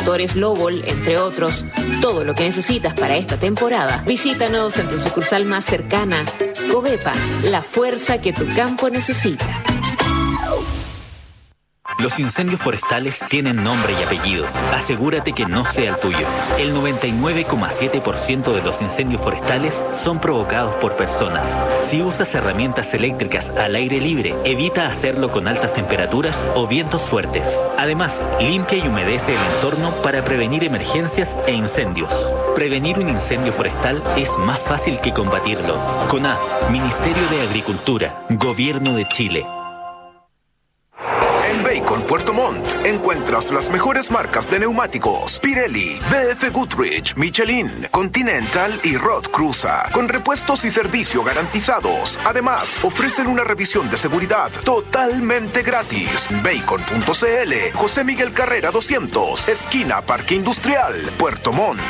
extintores Lobol, entre otros. Todo lo que necesitas para esta temporada. Visítanos en tu sucursal más cercana. Covepa, la fuerza que tu campo necesita. Los incendios forestales tienen nombre y apellido. Asegúrate que no sea el tuyo. El 99,7% de los incendios forestales son provocados por personas. Si usas herramientas eléctricas al aire libre, evita hacerlo con altas temperaturas o vientos fuertes. Además, limpia y humedece el entorno para prevenir emergencias e incendios. Prevenir un incendio forestal es más fácil que combatirlo. CONAF, Ministerio de Agricultura, Gobierno de Chile. En Bacon Puerto Montt encuentras las mejores marcas de neumáticos: Pirelli, BF Goodrich, Michelin, Continental y Roth Cruza, con repuestos y servicio garantizados. Además, ofrecen una revisión de seguridad totalmente gratis. Bacon.cl, José Miguel Carrera 200, esquina Parque Industrial, Puerto Montt.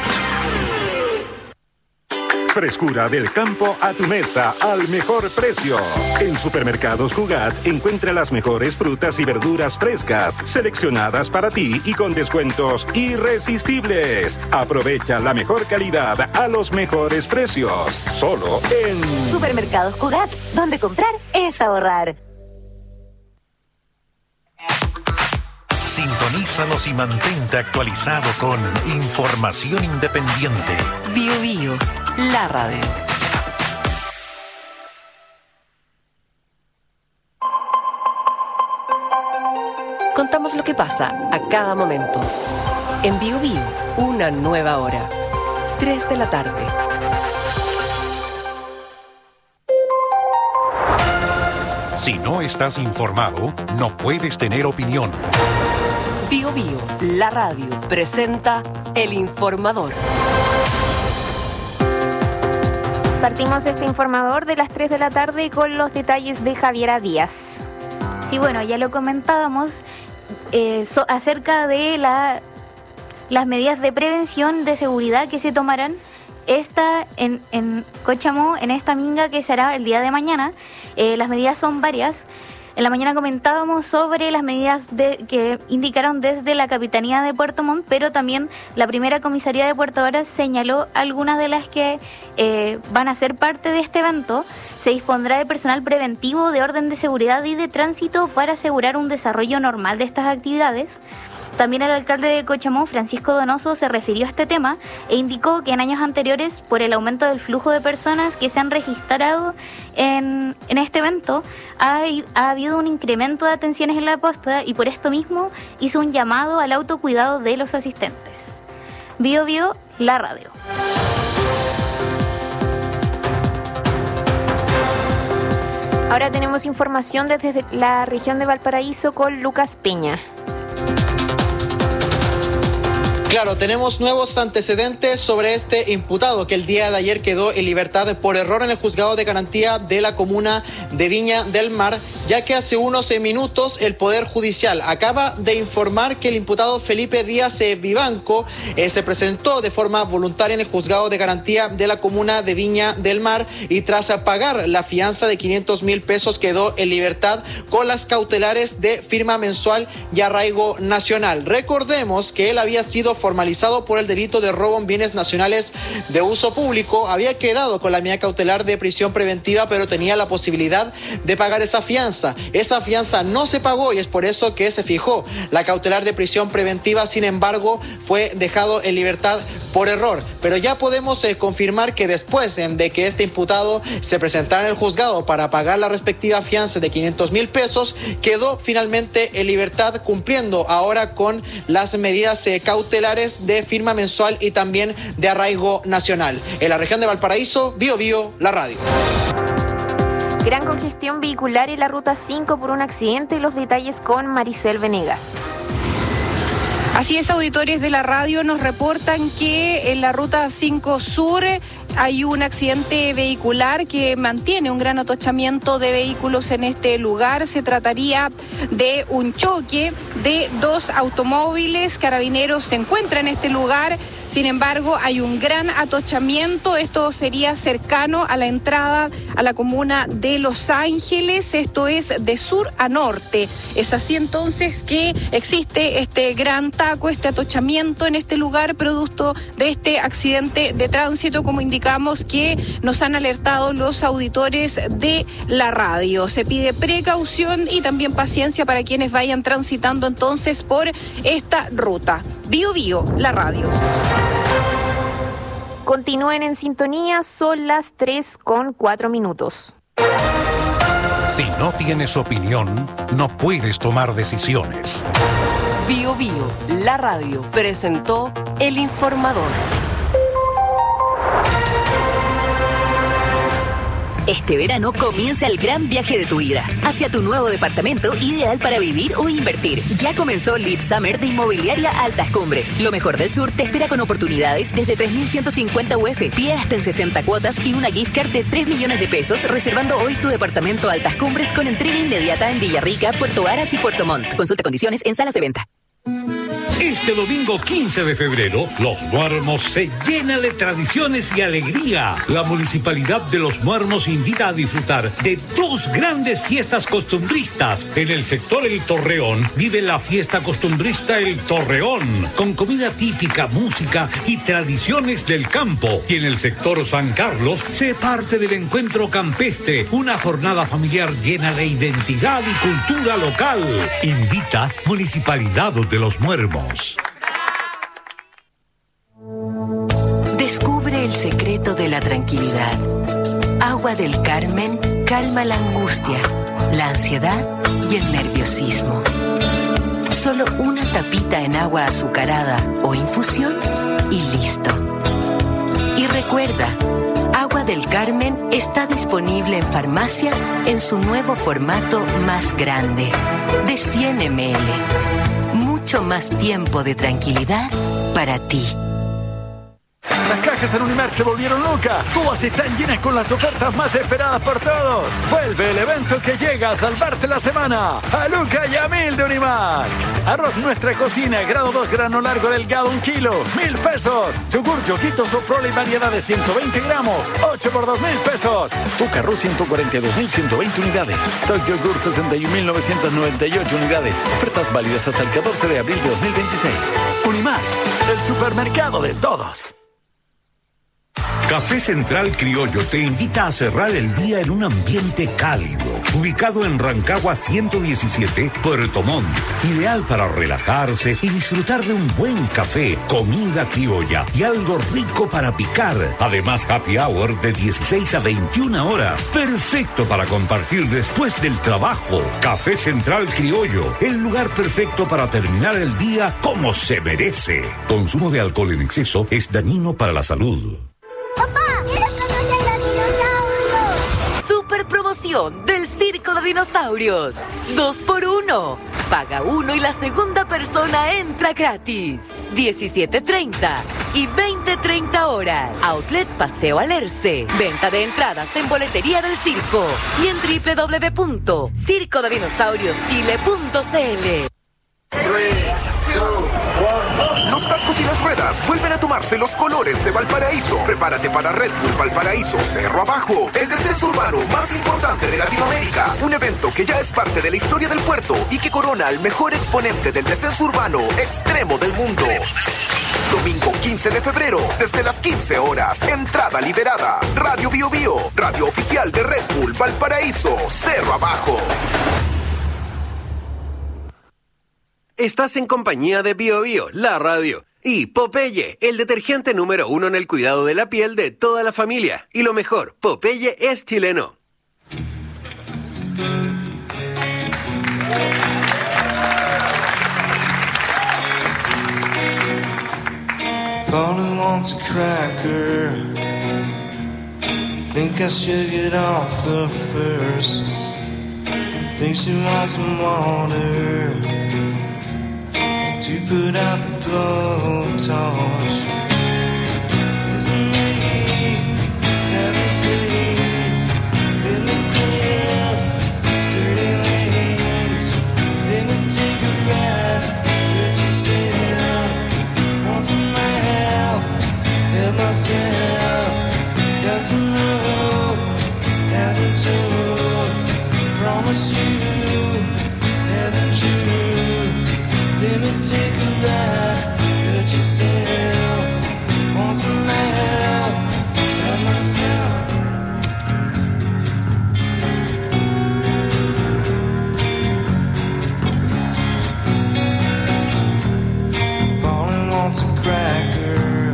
Frescura del campo a tu mesa al mejor precio. En Supermercados Cugat encuentra las mejores frutas y verduras frescas, seleccionadas para ti y con descuentos irresistibles. Aprovecha la mejor calidad a los mejores precios. Solo en Supermercados Cugat, donde comprar es ahorrar. Sintonízanos y mantente actualizado con información independiente. Bio Bio, la radio. Contamos lo que pasa a cada momento. En Bio Bio, una nueva hora. 3 de la tarde. Si no estás informado, no puedes tener opinión. Bio Bio, la radio, presenta El Informador. Partimos este informador de las 3 de la tarde con los detalles de Javiera Díaz. Sí, bueno, ya lo comentábamos acerca de las medidas de prevención de seguridad que se tomarán en Cochamó, en esta minga que se hará el día de mañana. Las medidas son varias. En la mañana comentábamos sobre las medidas que indicaron desde la Capitanía de Puerto Montt, pero también la primera comisaría de Puerto Varas señaló algunas de las que van a ser parte de este evento. Se dispondrá de personal preventivo, de orden de seguridad y de tránsito para asegurar un desarrollo normal de estas actividades. También el alcalde de Cochamó, Francisco Donoso, se refirió a este tema e indicó que en años anteriores, por el aumento del flujo de personas que se han registrado en este evento, ha habido un incremento de atenciones en la posta y por esto mismo hizo un llamado al autocuidado de los asistentes. Bio Bio, la radio. Ahora tenemos información desde la región de Valparaíso con Lucas Peña. Claro, tenemos nuevos antecedentes sobre este imputado que el día de ayer quedó en libertad por error en el juzgado de garantía de la comuna de Viña del Mar, ya que hace unos minutos el Poder Judicial acaba de informar que el imputado Felipe Díaz Vivanco se presentó de forma voluntaria en el juzgado de garantía de la comuna de Viña del Mar y tras pagar la fianza de 500,000 pesos quedó en libertad con las cautelares de firma mensual y arraigo nacional. Recordemos que él había sido formalizado por el delito de robo en bienes nacionales de uso público, había quedado con la medida cautelar de prisión preventiva, pero tenía la posibilidad de pagar esa fianza. Esa fianza no se pagó y es por eso que se fijó la cautelar de prisión preventiva. Sin embargo, fue dejado en libertad por error. Pero ya podemos confirmar que después de que este imputado se presentara en el juzgado para pagar la respectiva fianza de 500,000 pesos, quedó finalmente en libertad, cumpliendo ahora con las medidas cautelares de firma mensual y también de arraigo nacional. En la región de Valparaíso, Bio Bio, la radio. Gran congestión vehicular en la ruta 5 por un accidente. Los detalles con Maricel Venegas. Así es, auditores de la radio nos reportan que en la ruta 5 Sur hay un accidente vehicular que mantiene un gran atochamiento de vehículos en este lugar. Se trataría de un choque de dos automóviles. Carabineros se encuentra en este lugar Sin embargo, hay un gran atochamiento. Esto sería cercano a la entrada a la comuna de Los Ángeles. Esto es de sur a norte. Es así entonces que existe este gran taco, este atochamiento en este lugar, producto de este accidente de tránsito, como indicamos, que nos han alertado los auditores de la radio. Se pide precaución y también paciencia para quienes vayan transitando entonces por esta ruta. Bio Bio, la radio. Continúen en sintonía, son las 3:04. Si no tienes opinión, no puedes tomar decisiones. Bio Bio, la radio, presentó El Informador. Este verano comienza el gran viaje de tu vida hacia tu nuevo departamento ideal para vivir o invertir. Ya comenzó Live Summer de Inmobiliaria Altas Cumbres. Lo mejor del sur te espera con oportunidades desde 3.150 UF, pie hasta en 60 cuotas y una gift card de 3 millones de pesos, reservando hoy tu departamento Altas Cumbres con entrega inmediata en Villarrica, Puerto Varas y Puerto Montt. Consulta condiciones en salas de venta. Este domingo 15 de febrero, Los Muermos se llena de tradiciones y alegría. La Municipalidad de Los Muermos invita a disfrutar de 2 grandes fiestas costumbristas. En el sector El Torreón vive la fiesta costumbrista El Torreón, con comida típica, música y tradiciones del campo. Y en el sector San Carlos se parte del encuentro campestre, una jornada familiar llena de identidad y cultura local. Invita Municipalidad de Los Muermos. Descubre el secreto de la tranquilidad. Agua del Carmen calma la angustia, la ansiedad y el nerviosismo. Solo una tapita en agua azucarada o infusión y listo. Y recuerda, Agua del Carmen está disponible en farmacias en su nuevo formato más grande, de 100 ml. Mucho más tiempo de tranquilidad para ti. Las cajas en Unimark se volvieron locas. Todas están llenas con las ofertas más esperadas por todos. Vuelve el evento que llega a salvarte la semana. A Luca y a 1000 de Unimark. Arroz Nuestra Cocina, grado 2, grano largo delgado, 1 kilo, 1.000 pesos. Yogur Yoguito Soprole, variedad de 120 gramos, 8 por 2.000 pesos. Stock Arroz 142.120 unidades. Stock Yogur 61.998 unidades. Ofertas válidas hasta el 14 de abril de 2026. Unimark, el supermercado de todos. Café Central Criollo te invita a cerrar el día en un ambiente cálido, ubicado en Rancagua 117, Puerto Montt. Ideal para relajarse y disfrutar de un buen café, comida criolla y algo rico para picar. Además, happy hour de 16 a 21 horas. Perfecto para compartir después del trabajo. Café Central Criollo, el lugar perfecto para terminar el día como se merece. Consumo de alcohol en exceso es dañino para la salud. ¡Papá! ¡Quiero conocer los dinosaurios! Super promoción del Circo de Dinosaurios. 2x1. Paga uno y la segunda persona entra gratis. 17:30 y 20:30 horas. Outlet Paseo Alerce. Venta de entradas en boletería del circo y en www.circodedinosaurioschile.cl. Los cascos y las ruedas vuelven a tomarse los colores de Valparaíso. Prepárate para Red Bull Valparaíso Cerro Abajo, el descenso urbano más importante de Latinoamérica. Un evento que ya es parte de la historia del puerto y que corona al mejor exponente del descenso urbano extremo del mundo. Domingo 15 de febrero, desde las 15 horas. Entrada liberada. Radio Bio Bio, radio oficial de Red Bull Valparaíso Cerro Abajo. Estás en compañía de Bio Bio, la radio, y Popeye, el detergente número 1 en el cuidado de la piel de toda la familia. Y lo mejor, Popeye es chileno. Polly wants a cracker. Think I should get off the first. Think she wants some water to put out the blowtorch. Isn't me having seen? Let me clip dirty wings. Let me take a ride. Hurt yourself. Want some help? told. Promise you, heaven true. Let me take a ride, hurt yourself. Want some help, help myself. Pauline wants a cracker.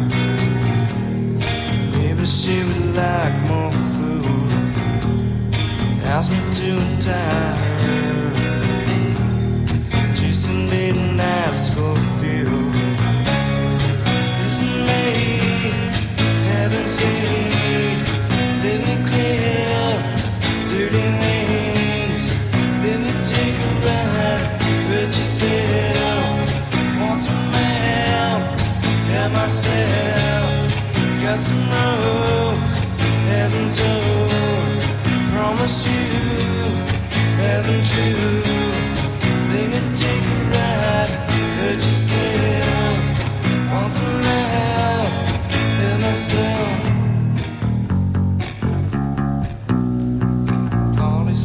Maybe she would like more food. Ask me to untie her. Just late nights for a few. Isn't late, haven't seen. Let me clear up dirty things. Let me take a ride, hurt yourself. Want some help, help myself. Got some rope, heaven told. Promise you, heaven true. Let me take a ride, hurt yourself. Want some help, help myself. Polly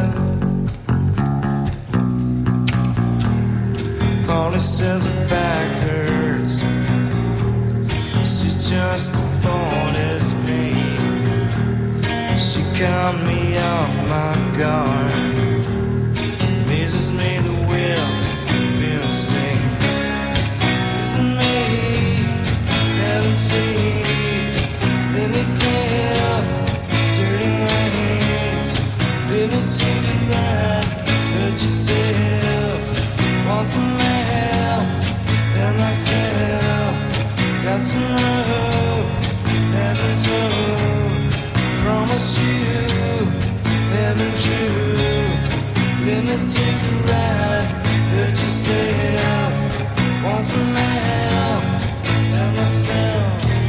says her back hurts. She's just as bored as me. She cut me off my guard. Amazes me the will of instinct. Isn't me, haven't seen. Let me clear up dirty rings. Let me take a ride, hurt yourself. Want some help, help myself. Got some rope, heaven told. Promise you, heaven true. Let me take a ride, hurt yourself. Want some help, help myself.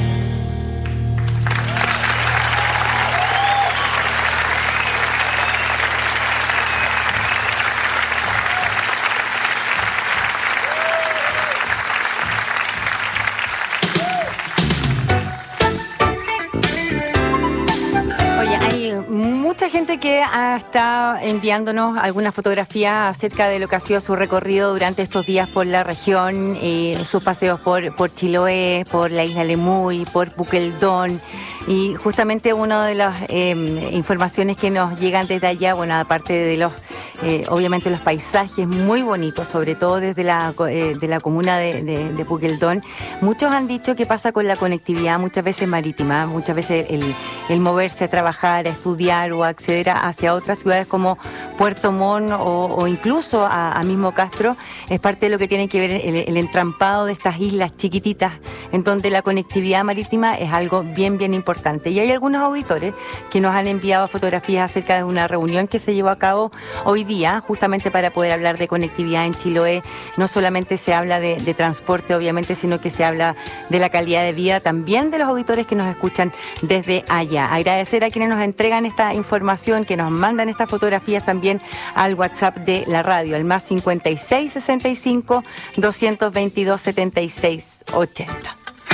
Mucha gente que ha estado enviándonos algunas fotografías acerca de lo que ha sido su recorrido durante estos días por la región, sus paseos por Chiloé, por la isla Lemuy, por Puqueldón. Y justamente una de las informaciones que nos llegan desde allá, bueno, aparte de los obviamente los paisajes muy bonitos, sobre todo desde la comuna de Puqueldón, muchos han dicho que pasa con la conectividad muchas veces marítima, muchas veces el moverse a trabajar, a estudiar o a acceder hacia otras ciudades como Puerto Montt o incluso a mismo Castro, es parte de lo que tiene que ver el entrampado de estas islas chiquititas, en donde la conectividad marítima es algo bien, bien importante. Y hay algunos auditores que nos han enviado fotografías acerca de una reunión que se llevó a cabo hoy día, justamente para poder hablar de conectividad en Chiloé. No solamente se habla de transporte, obviamente, sino que se habla de la calidad de vida también de los auditores que nos escuchan desde allá. Agradecer a quienes nos entregan esta información, que nos mandan estas fotografías también al WhatsApp de la radio, al más 56 65 222 76 80.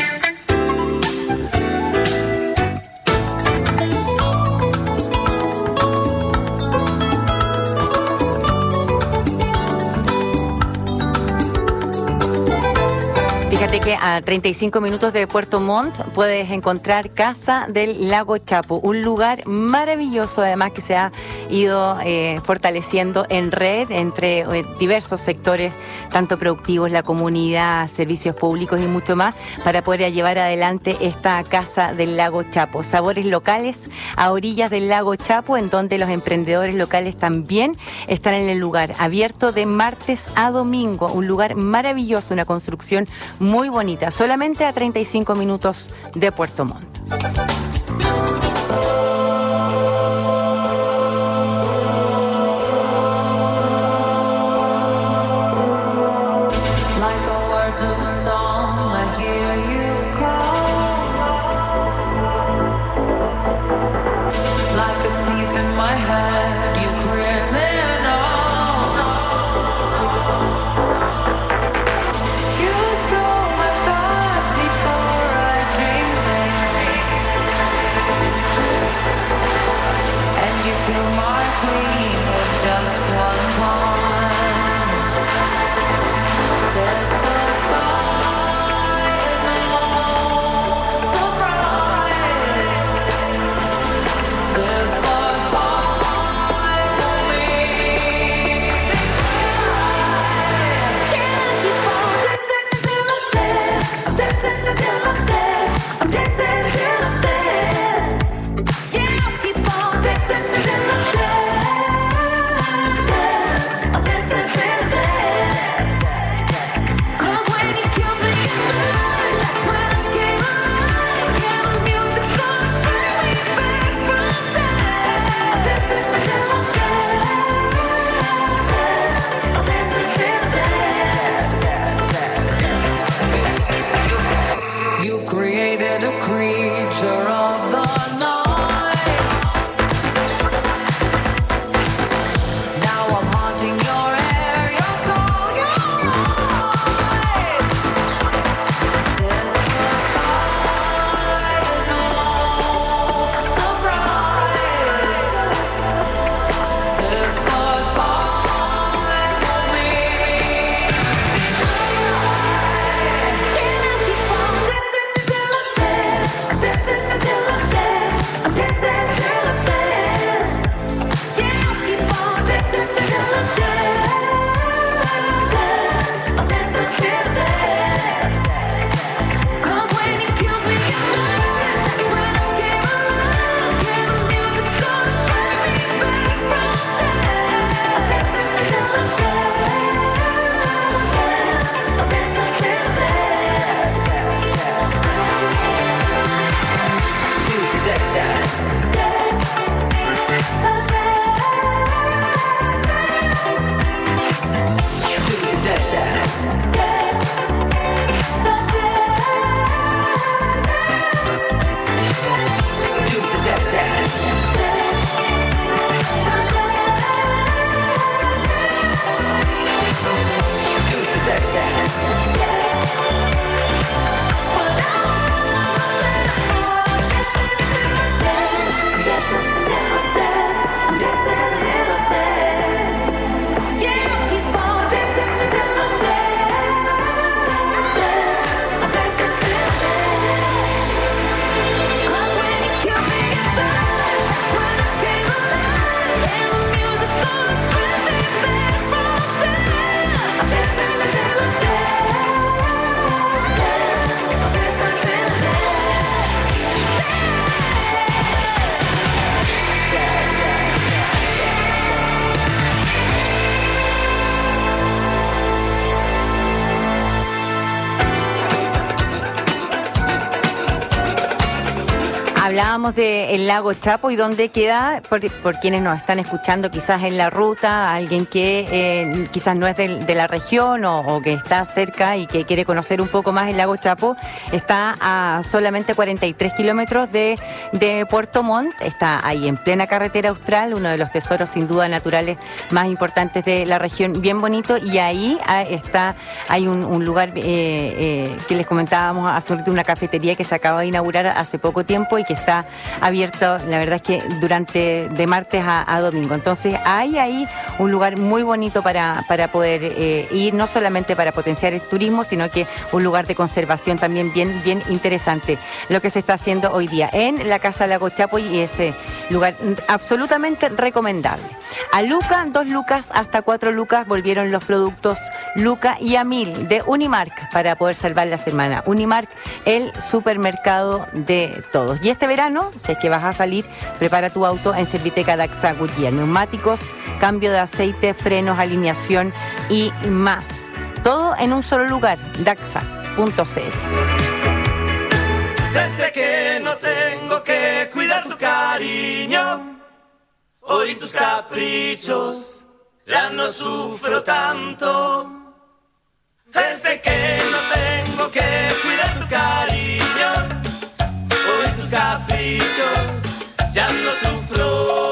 Fíjate que a 35 minutos de Puerto Montt puedes encontrar Casa del Lago Chapo, un lugar maravilloso, además que se ha ido fortaleciendo en red entre diversos sectores, tanto productivos, la comunidad, servicios públicos y mucho más, para poder llevar adelante esta Casa del Lago Chapo. Sabores locales a orillas del Lago Chapo, en donde los emprendedores locales también están en el lugar, abierto de martes a domingo, un lugar maravilloso, una construcción muy bonita, solamente a 35 minutos de Puerto Montt. creature of the night. Now I'm haunting your air, your soul, your eyes. This goodbye is no surprise. This goodbye won't mean can I keep on dancing till I'm dead? I'm dancing until I'm dead. I'm dancing till I'm dead. Yeah, I'll keep on dancing until I'm dead. I'm dancing till I'm dead. 'Cause when you killed me inside, it's when I came alive. Yeah, the music's gonna bring me back from dead. I'm dancing until I'm dead. I'm dancing till I'm dead. Do the dead dance. Do the dead dance. Do the dead dance. Do the dead dance. I'm dancing until I'm dead. I'm dancing until I'm dead. Yeah, I'll keep on dancing until I'm dead. I'm dancing till I'm dead. 'Cause when you kill me inside, that's when I came alive. And the music's gonna bring me back from dead. I'm dancing until I'm dead. I'm dancing till I'm dead. Hablábamos del lago Chapo y dónde queda, por quienes nos están escuchando quizás en la ruta, alguien que quizás no es de la región o que está cerca y que quiere conocer un poco más el lago Chapo, está a solamente 43 kilómetros de Puerto Montt, está ahí en plena carretera austral, uno de los tesoros sin duda naturales más importantes de la región, bien bonito, y ahí hay un lugar que les comentábamos hace un rato, una cafetería que se acaba de inaugurar hace poco tiempo y que está abierto, la verdad es que de martes a domingo. Entonces hay ahí un lugar muy bonito para poder ir, no solamente para potenciar el turismo, sino que un lugar de conservación también bien interesante. Lo que se está haciendo hoy día en la Casa Lago Chapo, y ese lugar absolutamente recomendable. A Luca, 2 lucas hasta 4 lucas volvieron los productos Luca y a 1000 de Unimark para poder salvar la semana. Unimark, el supermercado de todos. Y este verano, si es que vas a salir, prepara tu auto en Serviteca Daxa Goodyear. Neumáticos, cambio de aceite, frenos, alineación y más. Todo en un solo lugar, daxa.cl. Desde que no tengo que cuidar tu cariño, oír tus caprichos, ya no sufro tanto. Desde que no tengo que cuidar tu cariño, oír tus caprichos, ya no sufro.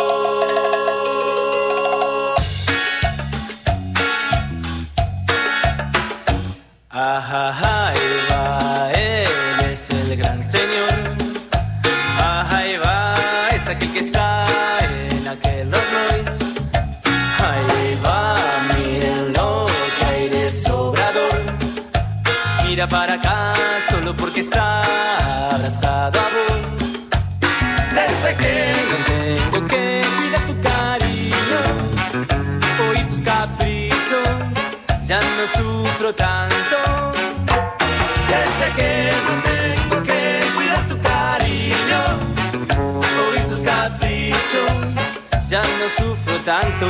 Ajá, ahí va, él es el gran señor. Ajá, ahí va, es aquel que está en aquel Rolls Royce. Ahí va, mírenlo, que aire sobrador. Mira para acá, solo porque está abrazado a vos. Desde que no tengo que cuidar tu cariño, oír tus caprichos, ya no sufro tanto. Desde que no tengo que cuidar tu cariño, oír tus caprichos, ya no sufro tanto.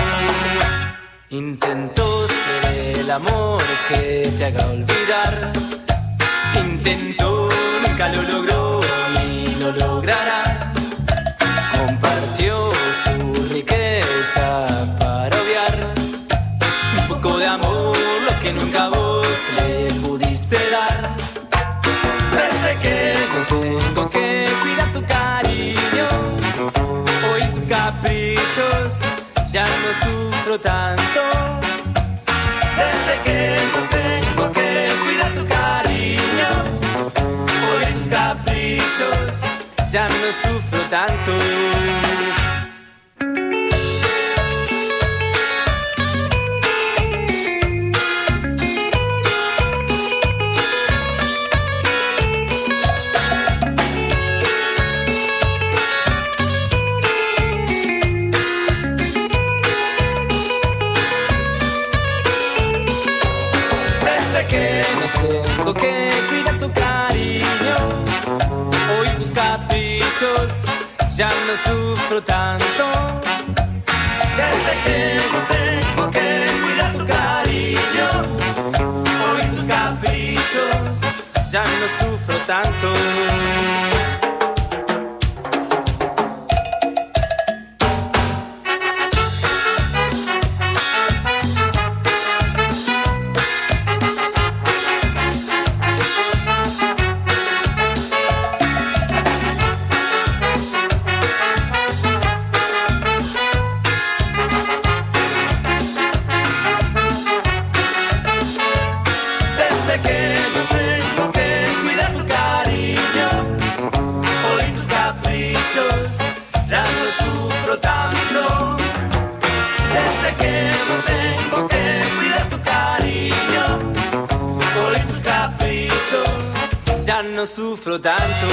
Intento ser el amor que te haga olvidar. Intento, nunca lo logró ni lo logrará. Compartió su riqueza para obviar un poco de amor, lo que nunca vos le pudiste dar. Desde que no no sufro tanto. Desde que no tengo que cuidar tu cariño, por tus caprichos, ya no sufro tanto. Tengo que cuidar tu cariño, hoy tus caprichos, ya no sufro tanto. Desde que no tengo que cuidar tu cariño, hoy tus caprichos, ya no sufro tanto. No sufro tanto.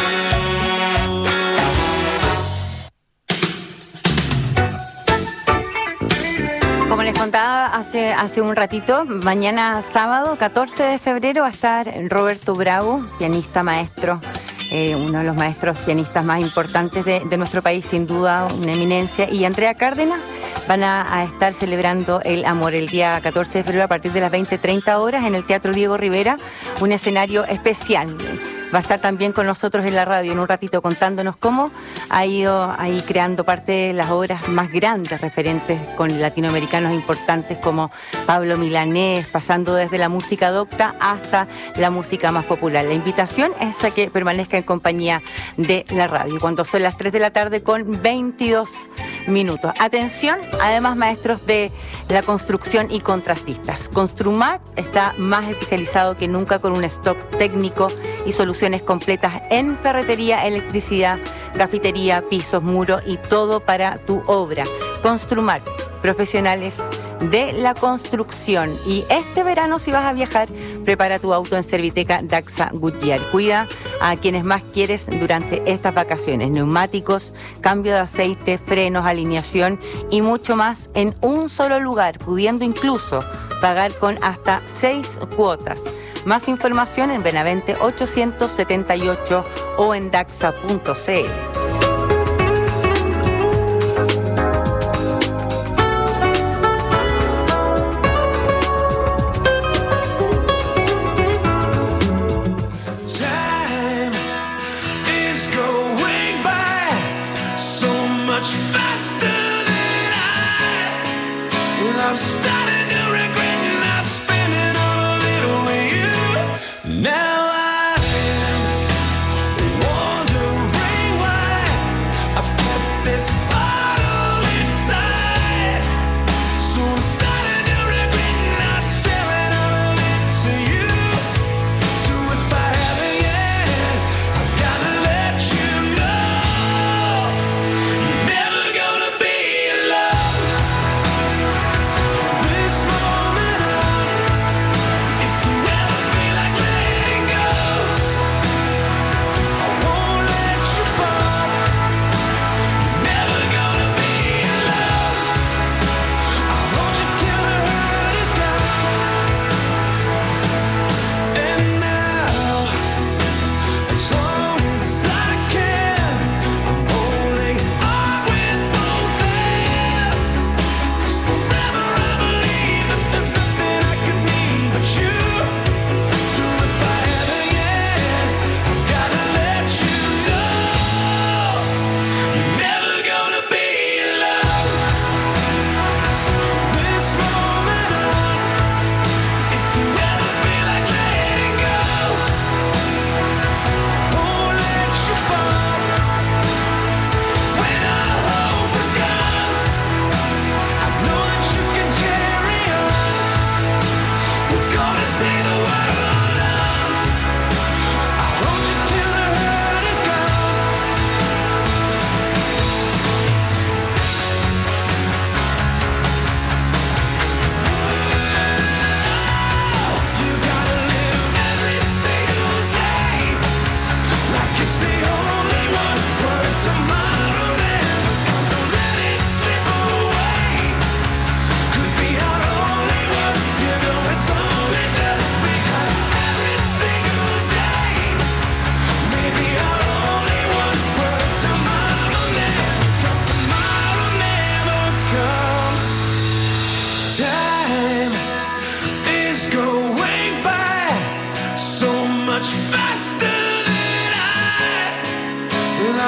Como les contaba hace un ratito, mañana sábado 14 de febrero va a estar Roberto Bravo, pianista maestro, uno de los maestros pianistas más importantes de nuestro país, sin duda una eminencia, y Andrea Cárdenas. Van a estar celebrando el amor el día 14 de febrero a partir de las 20:30 horas en el Teatro Diego Rivera, un escenario especial. Va a estar también con nosotros en la radio en un ratito contándonos cómo ha ido ahí creando parte de las obras más grandes referentes con latinoamericanos importantes como Pablo Milanés, pasando desde la música docta hasta la música más popular. La invitación es a que permanezca en compañía de la radio cuando son las 3 de la tarde con 22 minutos. Atención, además maestros de la construcción y contrastistas. Construmat está más especializado que nunca con un stock técnico y soluciones completas en ferretería, electricidad, cafetería, pisos, muros y todo para tu obra. Construmat, profesionales de la construcción. Y este verano, si vas a viajar, prepara tu auto en Serviteca Daxa Goodyear. Cuida a quienes más quieres durante estas vacaciones. Neumáticos, cambio de aceite, frenos, alineación y mucho más en un solo lugar, pudiendo incluso pagar con hasta 6 cuotas. Más información en Benavente 878 o en daxa.cl. Now I am wondering why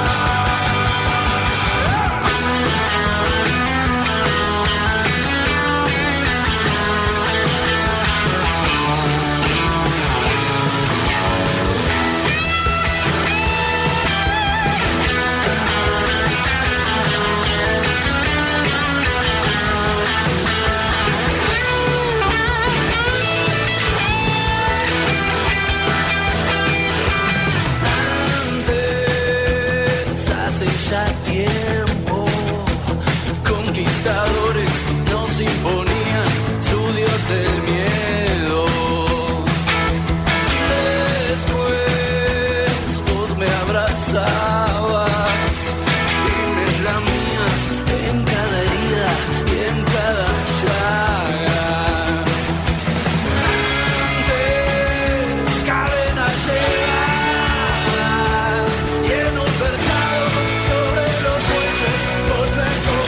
vida. ya tiempo. Conquistadores nos imponían su dios del miedo. Después vos me abrazabas y me lamías en cada herida y en cada llaga. Antes cadenas llegadas y en un mercado sobre los bueyes vos me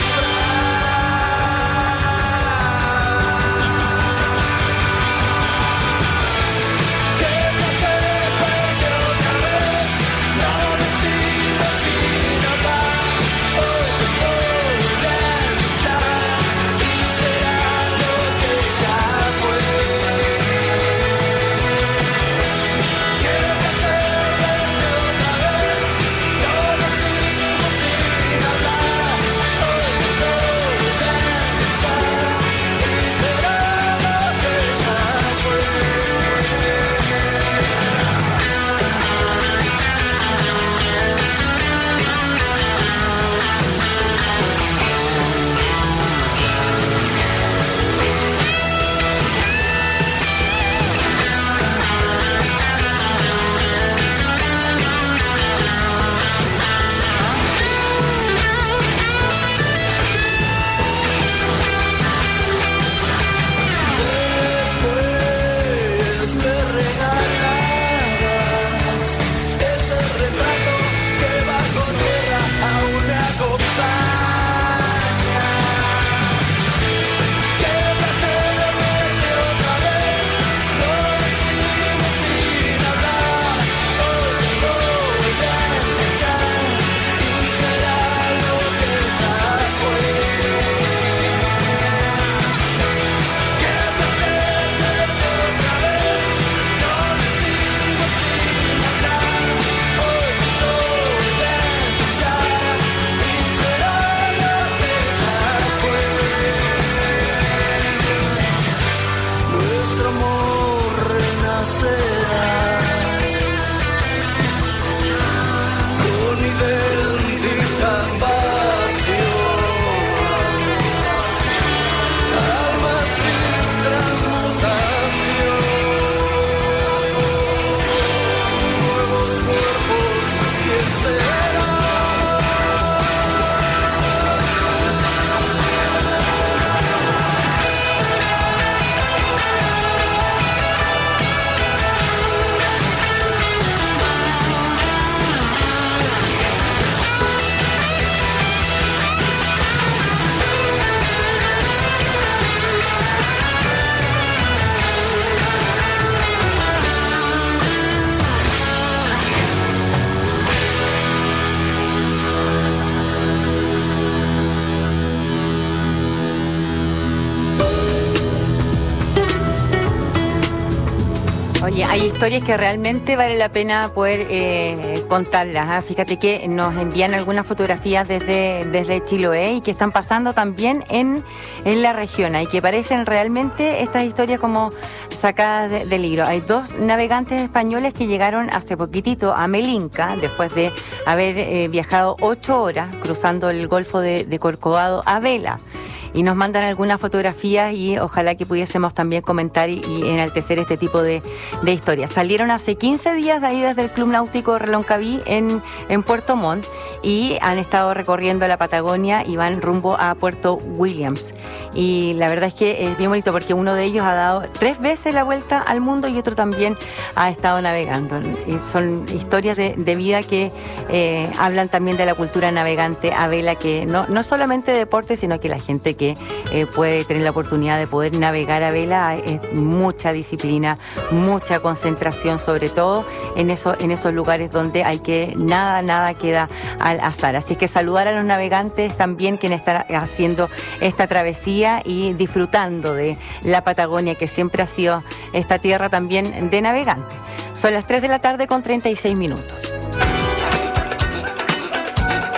Oye, hay historias que realmente vale la pena poder contarlas, ¿eh? Fíjate que nos envían algunas fotografías desde Chiloé y que están pasando también en la región y que parecen realmente estas historias como sacadas del libro. Hay dos navegantes españoles que llegaron hace poquitito a Melinca después de haber viajado 8 horas cruzando el Golfo de Corcovado a vela. Y nos mandan algunas fotografías y ojalá que pudiésemos también comentar y enaltecer este tipo de historias. Salieron hace 15 días de ahí desde el Club Náutico Reloncaví en Puerto Montt y han estado recorriendo la Patagonia y van rumbo a Puerto Williams. Y la verdad es que es bien bonito porque uno de ellos ha dado 3 veces la vuelta al mundo y otro también ha estado navegando. Y son historias de vida que hablan también de la cultura navegante a vela, que no solamente deporte, sino que la gente que puede tener la oportunidad de poder navegar a vela es mucha disciplina, mucha concentración, sobre todo en esos lugares donde hay que nada queda al azar. Así que saludar a los navegantes también, quienes están haciendo esta travesía y disfrutando de la Patagonia, que siempre ha sido esta tierra también de navegantes. Son las 3 de la tarde con 36 minutos.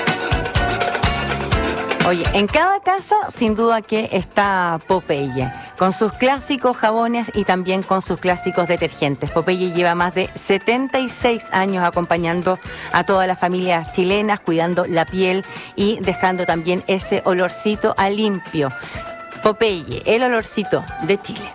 Oye, en cada casa sin duda que está Popeye. con sus clásicos jabones y también con sus clásicos detergentes. Popeye lleva más de 76 años acompañando a todas las familias chilenas, cuidando la piel y dejando también ese olorcito a limpio. Popeye, el olorcito de Chile.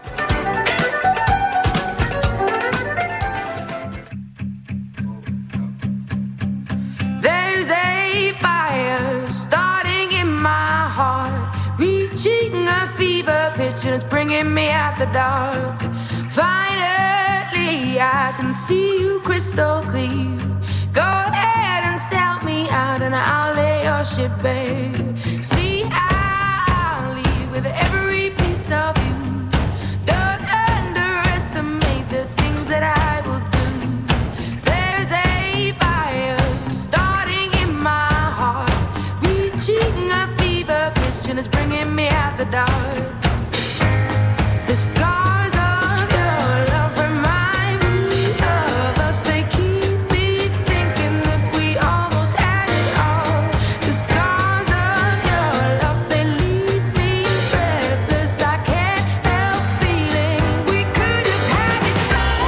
There's a fire starting in my heart, reaching a fever pitch and it's bringing me out the dark. Finally, I can see you crystal clear. Go ahead and sell me out and I'll lay your ship bare. See, I'll leave with every piece of you. Don't underestimate the things that I will do. There's a fire starting in my heart, reaching a fever pitch and it's bringing me out the dark. The scars of your love remind me of us. They keep me thinking that we almost had it all. The scars of your love, they leave me breathless. I can't help feeling we could have had it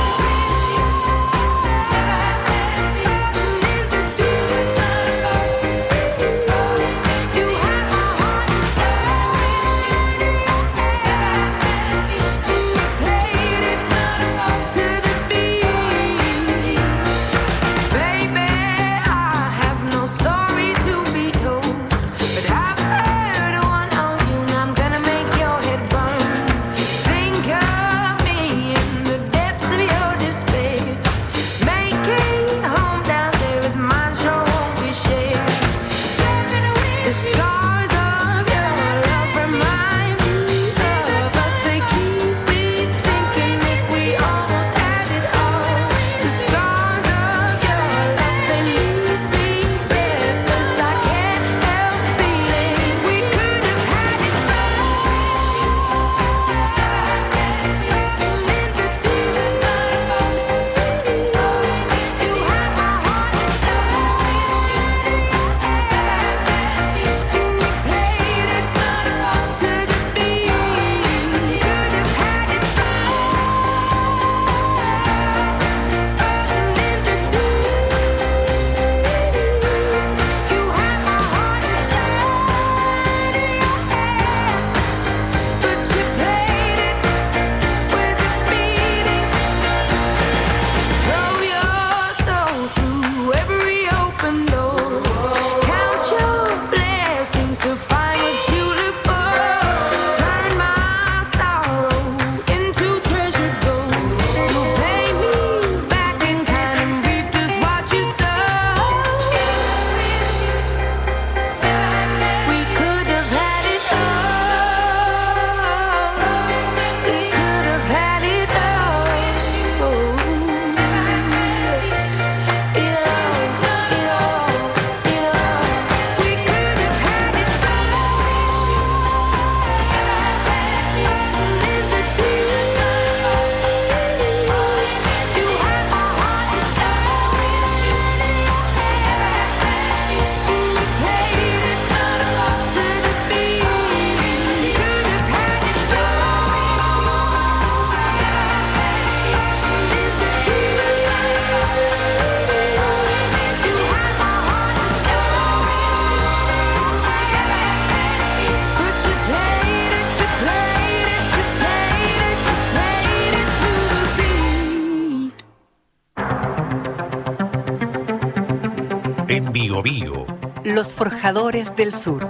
En Bio Bio, Los Forjadores del Sur.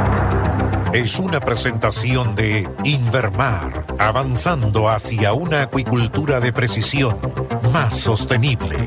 Es una presentación de Invermar, avanzando hacia una acuicultura de precisión más sostenible.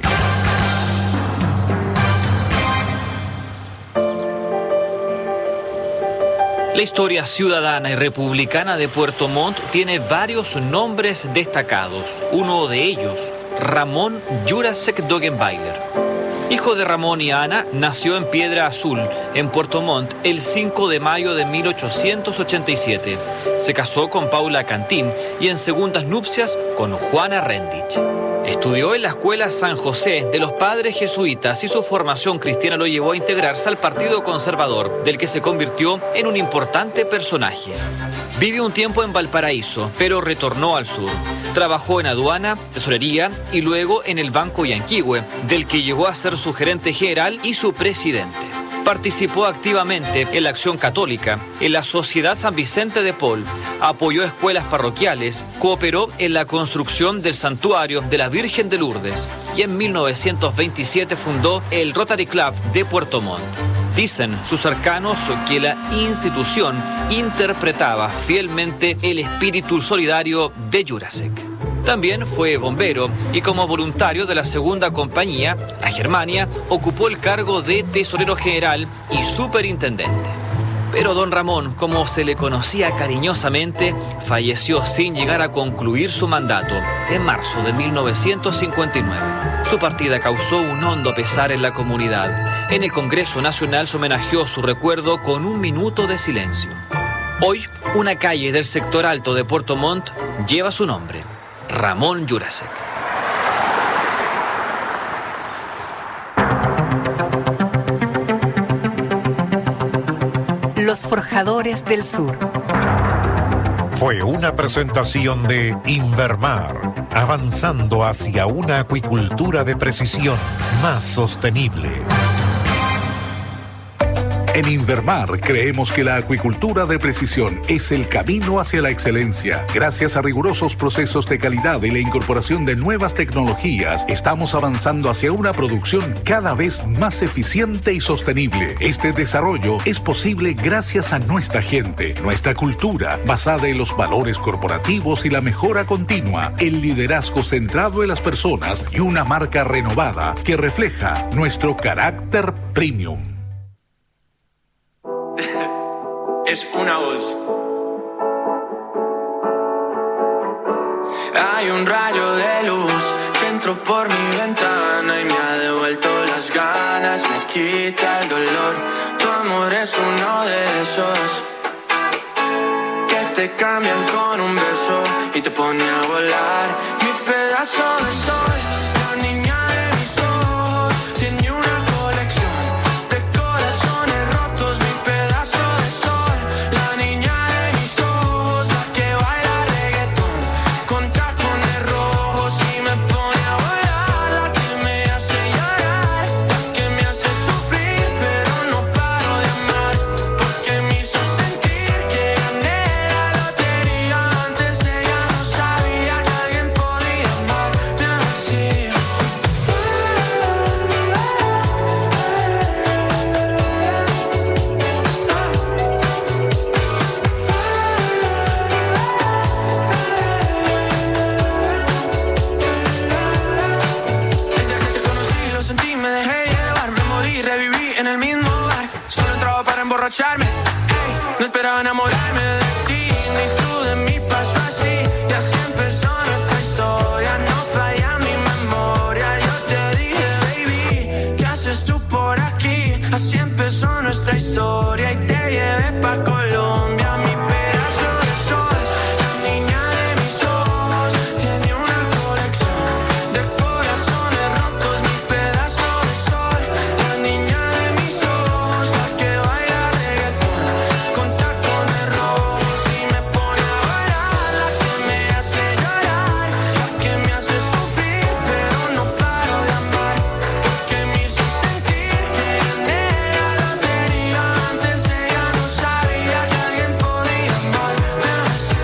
La historia ciudadana y republicana de Puerto Montt tiene varios nombres destacados. Uno de ellos, Ramón Jurasek Dogenbailer. Hijo de Ramón y Ana, nació en Piedra Azul, en Puerto Montt, el 5 de mayo de 1887. Se casó con Paula Cantín y en segundas nupcias con Juana Rendich. Estudió en la Escuela San José de los Padres Jesuitas y su formación cristiana lo llevó a integrarse al Partido Conservador, del que se convirtió en un importante personaje. Vivió un tiempo en Valparaíso, pero retornó al sur. Trabajó en aduana, tesorería y luego en el Banco Yanquihue, del que llegó a ser su gerente general y su presidente. Participó activamente en la Acción Católica, en la Sociedad San Vicente de Paul, apoyó escuelas parroquiales, cooperó en la construcción del Santuario de la Virgen de Lourdes y en 1927 fundó el Rotary Club de Puerto Montt. Dicen sus cercanos que la institución interpretaba fielmente el espíritu solidario de Jurasek. También fue bombero y como voluntario de la segunda compañía, la Germania, ocupó el cargo de tesorero general y superintendente. Pero don Ramón, como se le conocía cariñosamente, falleció sin llegar a concluir su mandato en marzo de 1959. Su partida causó un hondo pesar en la comunidad. En el Congreso Nacional se homenajeó su recuerdo con 1 minuto de silencio. Hoy, una calle del sector alto de Puerto Montt lleva su nombre. Ramón Jurasek. Los Forjadores del Sur. Fue una presentación de Invermar, avanzando hacia una acuicultura de precisión más sostenible. En Invermar creemos que la acuicultura de precisión es el camino hacia la excelencia. Gracias a rigurosos procesos de calidad y la incorporación de nuevas tecnologías, estamos avanzando hacia una producción cada vez más eficiente y sostenible. Este desarrollo es posible gracias a nuestra gente, nuestra cultura, basada en los valores corporativos y la mejora continua, el liderazgo centrado en las personas y una marca renovada que refleja nuestro carácter premium. Es una voz. Hay un rayo de luz que entró por mi ventana y me ha devuelto las ganas, me quita el dolor. Tu amor es uno de esos que te cambian con un beso y te pone a volar. Mi pedazo de sol, la niña de mis ojos, tiene una colección de corazones rotos. Mi pedazo de sol, la niña de mis ojos, la que baila reggaetón con tacones rojos y me pone a volar. La que me hace llorar, la que me hace sufrir, pero no paro de amar, porque me hizo sentir que gané la lotería. Antes ella no sabía que alguien podía amarme así. Lo sentí, me dejé llevar, me morí, reviví en el mismo bar. Solo entraba para emborracharme, ey, no esperaba enamorarme de ti, ni tú de mí pasó así. Y así empezó nuestra historia, no falla mi memoria. Yo te dije, baby, ¿qué haces tú por aquí? Así empezó nuestra historia y te llevé pa' Colombia. Mi pedazo de sol, la niña de mis ojos, tiene una colección de corazones rotos. Mi pedazo de sol, la niña de mis ojos, la que baila reggaetón con tacones rojos y me pone a volar. La que me hace llorar, la que me hace sufrir, pero no paro de amar, porque me hizo sentir que gané la lotería. Antes ella no sabía que alguien podía amarme así.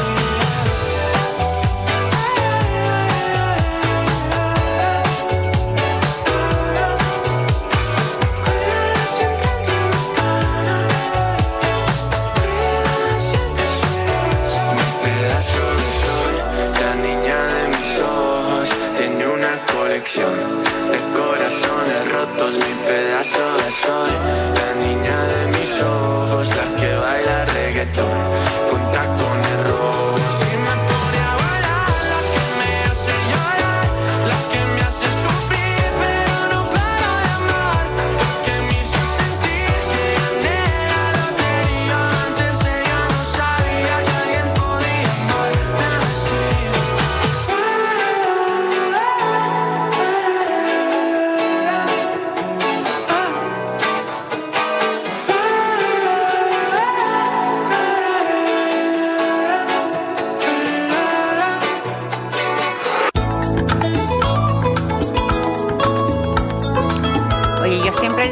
Mi pedazo de sol, la niña de mis ojos, tiene una colección de corazones rotos. Mi pedazo de sol, la niña de mis ojos, la que baila reggaetón con tacones rojos y me pone a volar. La que me hace llorar, la que me hace sufrir, pero no paro de amar, porque me hizo sentir que gané la lotería. Antes ella no sabía que alguien podía amarme así.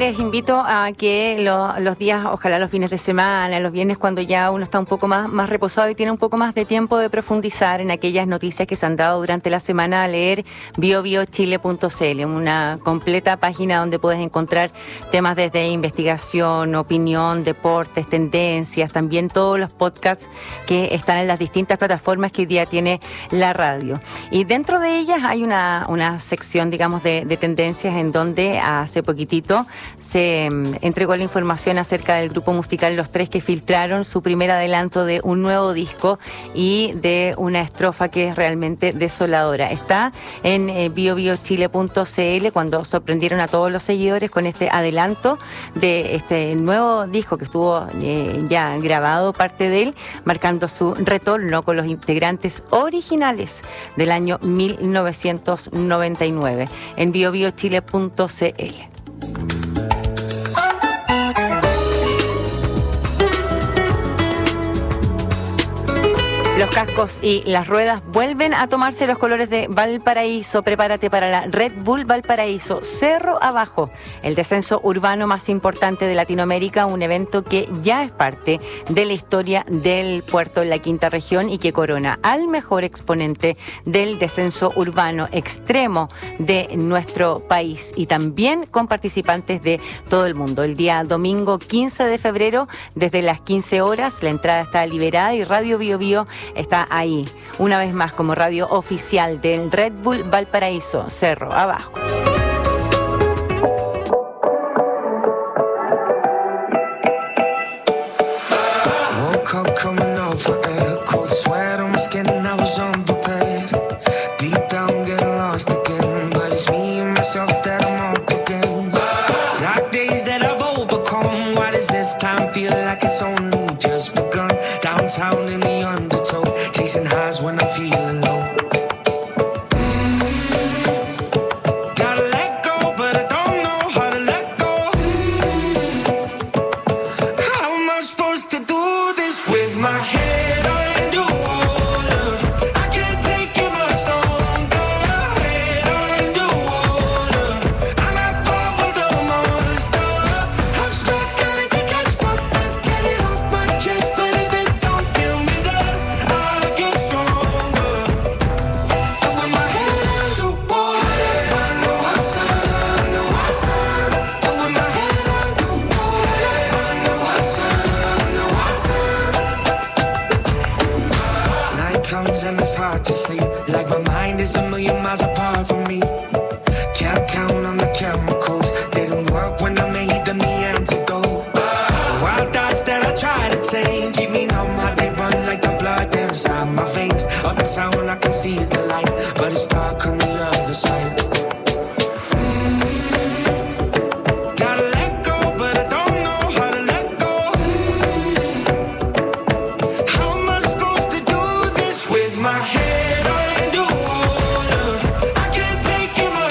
les invito a que los días, ojalá los fines de semana, los viernes, cuando ya uno está un poco más reposado y tiene un poco más de tiempo de profundizar en aquellas noticias que se han dado durante la semana, a leer biobiochile.cl, una completa página donde puedes encontrar temas desde investigación, opinión, deportes, tendencias, también todos los podcasts que están en las distintas plataformas que hoy día tiene la radio. Y dentro de ellas hay una sección, digamos, de tendencias, en donde hace poquitito se entregó la información acerca del grupo musical Los Tres, que filtraron su primer adelanto de un nuevo disco y de una estrofa que es realmente desoladora. Está en biobiochile.cl, cuando sorprendieron a todos los seguidores con este adelanto de este nuevo disco que estuvo ya grabado, parte de él, marcando su retorno con los integrantes originales del año 1999 en biobiochile.cl. Los cascos y las ruedas vuelven a tomarse los colores de Valparaíso. Prepárate para la Red Bull Valparaíso Cerro Abajo, el descenso urbano más importante de Latinoamérica, un evento que ya es parte de la historia del puerto en la quinta región y que corona al mejor exponente del descenso urbano extremo de nuestro país, y también con participantes de todo el mundo. El día domingo 15 de febrero, desde las 15 horas, la entrada está liberada y Radio Bio Bio está ahí, una vez más, como radio oficial del Red Bull Valparaíso Cerro Abajo. Downtown in the undertow, chasing highs when I'm feeling low. Gotta let go, but I don't know how to let go. How am I supposed to do this with my head underwater? I can't take it much longer. Head underwater, I'm at par with the monster. I'm struggling to catch my breath, get it off my chest, but if it don't kill me, then I'll get stronger. And with my head underwater, underwater, underwater. And with my head underwater, underwater, underwater. Night comes and it's hard to sleep, like my mind is a million miles apart from me. Can't count on the chemicals, they don't work when I made them the antidote. Wild thoughts that I try to tame keep me numb, how they run like the blood inside my veins. Up the sound when I can see the light, but it's dark on the other side. Gotta let go, but I don't know how to let go. How am I supposed to do this with my head underwater? I can't take it much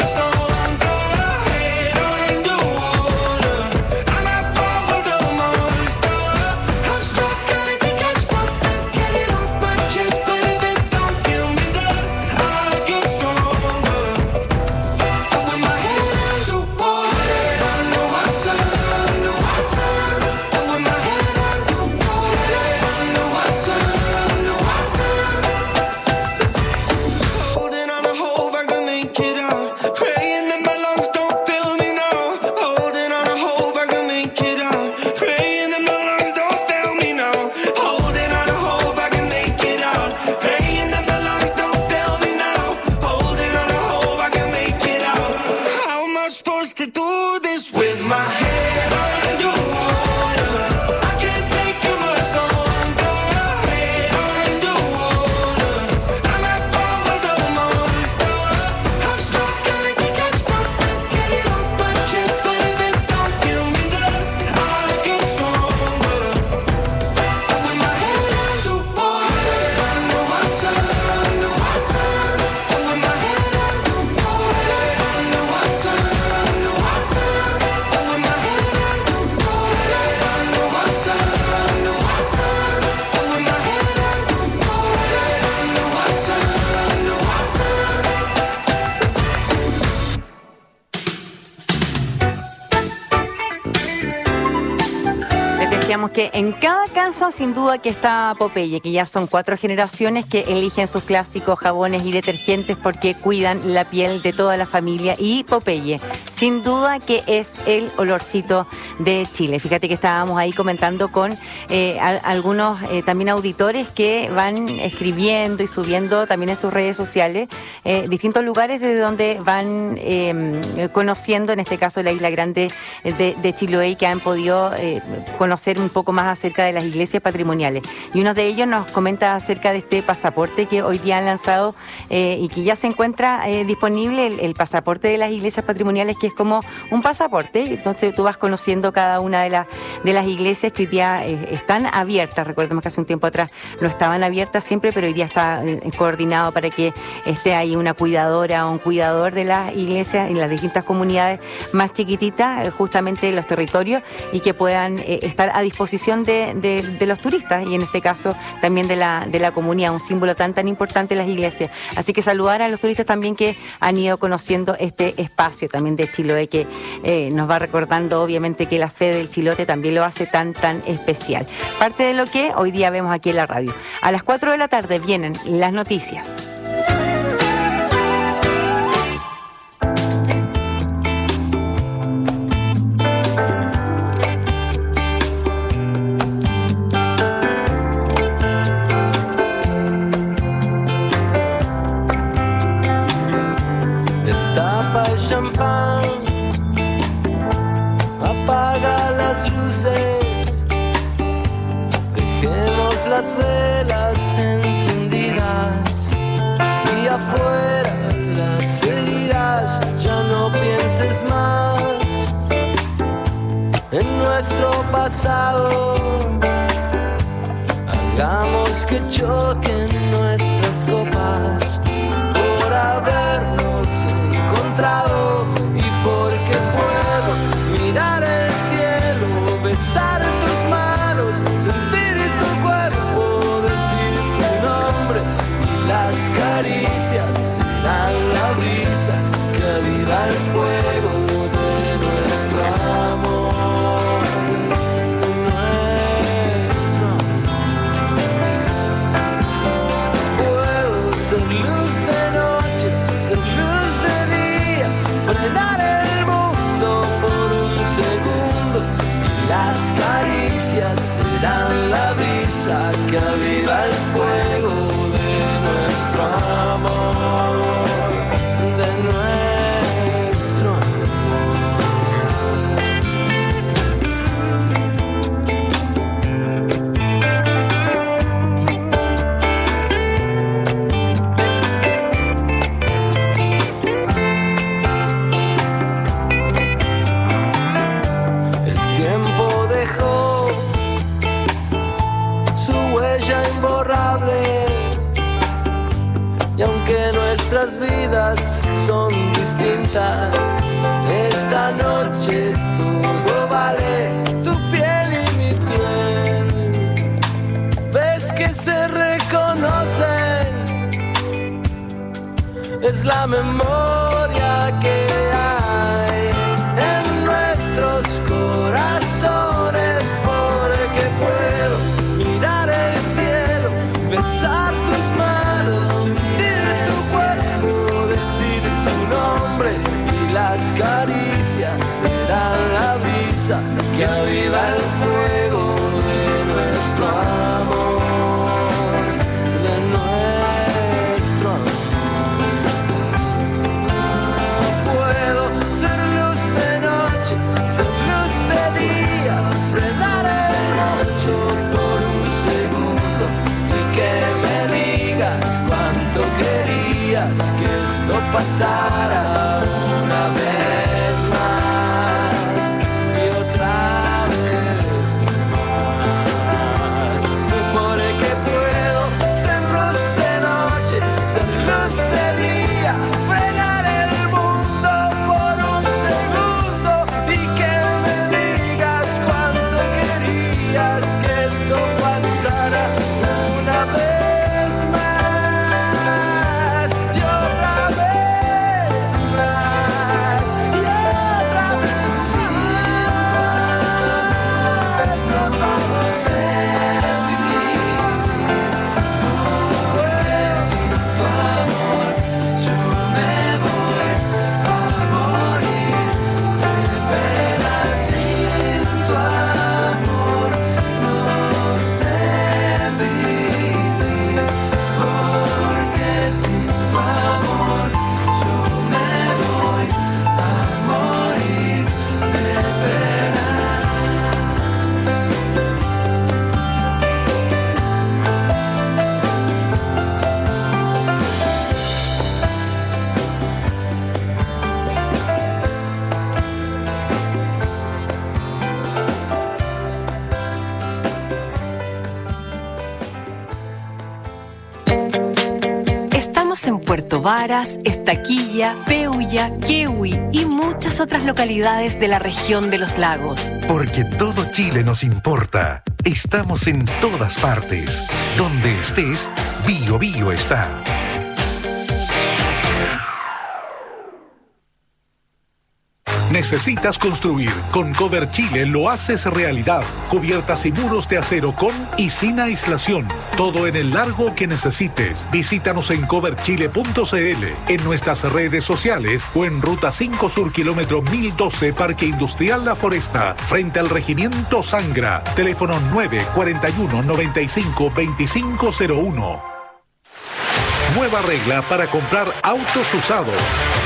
decíamos que en cada casa sin duda que está Popeye, que ya son 4 generaciones que eligen sus clásicos jabones y detergentes porque cuidan la piel de toda la familia, y Popeye sin duda que es el olorcito de Chile. Fíjate que estábamos ahí comentando con algunos también auditores que van escribiendo y subiendo también en sus redes sociales distintos lugares desde donde van conociendo, en este caso la Isla Grande de Chiloé, que han podido conocer un poco más acerca de las iglesias patrimoniales. Y uno de ellos nos comenta acerca de este pasaporte que hoy día han lanzado y que ya se encuentra disponible, el pasaporte de las iglesias patrimoniales, que es como un pasaporte. Entonces tú vas conociendo cada una de las iglesias que hoy día están abiertas. Recordemos que hace un tiempo atrás no estaban abiertas siempre, pero hoy día está coordinado para que esté ahí una cuidadora o un cuidador de las iglesias en las distintas comunidades más chiquititas, justamente en los territorios, y que puedan estar a disposición de los turistas, y en este caso también de la comunidad, un símbolo tan importante en las iglesias. Así que saludar a los turistas también que han ido conociendo este espacio también de Chiloé, que nos va recordando obviamente que la fe del chilote también lo hace tan especial. Parte de lo que hoy día vemos aquí en la radio. A las 4 de la tarde vienen las noticias. Destapa el champán, apaga las luces, dejemos las velas encendidas y afuera las heridas. Ya no pienses más en nuestro pasado, hagamos que choquen nuestras copas por habernos encontrado, y porque puedo mirar el cielo, besar tus manos, sentir tu cuerpo, decir tu nombre, y las caricias serán la brisa que aviva el fuego de nuestro amor, de nuestro amor. Puedo ser luz de noche, ser luz de día, frenar el mundo por un segundo, y las caricias serán la brisa que aviva el fuego de nuestro amor, de nuestro amor. El tiempo dejó su huella imborrable, y aunque nuestras vidas son distintas, esta noche todo vale, tu piel y mi piel. Ves que se reconocen, es la memoria que hay en nuestros corazones, porque puedo mirar el cielo, besar tus manos, sentir tu cuerpo, decir tu nombre, y las caricias serán la brisa que aviva el fuego de nuestro amor, de nuestro amor. Puedo ser luz de noche, ser luz de día, cenar el noche por un segundo, y que me digas cuánto querías que esto pasara una vez más y otra vez más, porque puedo ser luz de noche, ser luz de día, frenar el mundo por un segundo, y que me digas cuánto querías que esto pasara una vez más y otra vez más. Puerto Varas, Estaquilla, Peulla, Quehue y muchas otras localidades de la región de los lagos. Porque todo Chile nos importa. Estamos en todas partes. Donde estés, Bio Bio está. ¿Necesitas construir? Con Cover Chile lo haces realidad. Cubiertas y muros de acero con y sin aislación. Todo en el largo que necesites. Visítanos en coverchile.cl, en nuestras redes sociales o en Ruta 5 Sur, kilómetro 1012, Parque Industrial La Foresta, frente al Regimiento Sangra. Teléfono 941-95-2501. Nueva regla para comprar autos usados.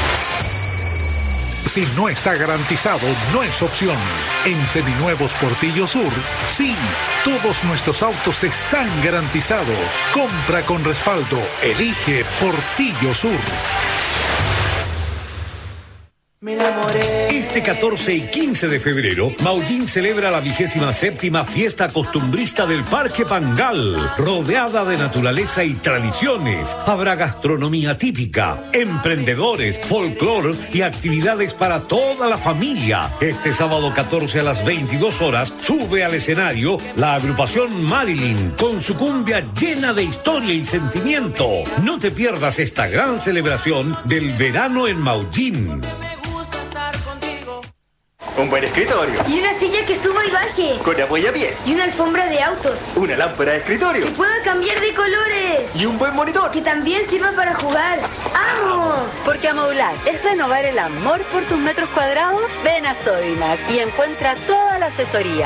Si no está garantizado, no es opción. En Seminuevos Portillo Sur, sí, todos nuestros autos están garantizados. Compra con respaldo. Elige Portillo Sur. Me enamoré. Este 14 y 15 de febrero, Maullín celebra la 27ª fiesta costumbrista del Parque Pangal, rodeada de naturaleza y tradiciones. Habrá gastronomía típica, emprendedores, folclor y actividades para toda la familia. Este sábado 14 a las 22 horas sube al escenario la agrupación Marilyn con su cumbia llena de historia y sentimiento. No te pierdas esta gran celebración del verano en Maullín. Un buen escritorio. Y una silla que suba y baje. Con apoyapiés. Y una alfombra de autos. Una lámpara de escritorio. Que pueda cambiar de colores. Y un buen monitor. Que también sirva para jugar. ¡Amo! Porque amoblar es renovar el amor por tus metros cuadrados. Ven a Sodimac y encuentra toda la asesoría,